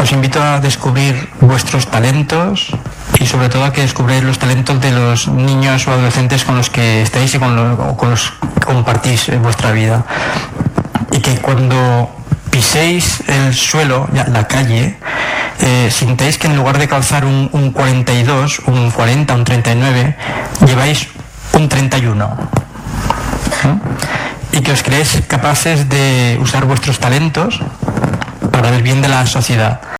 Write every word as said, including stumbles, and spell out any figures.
os invito a descubrir vuestros talentos y sobre todo a que descubráis los talentos de los niños o adolescentes con los que estáis y con, lo, con los que compartís en vuestra vida. Y que cuando piséis el suelo, ya, la calle, eh, sintáis que en lugar de calzar un, un cuarenta y dos, un cuarenta, un treinta y nueve, lleváis un treinta y uno. ¿Eh? Y que os creéis capaces de usar vuestros talentos para el bien de la sociedad.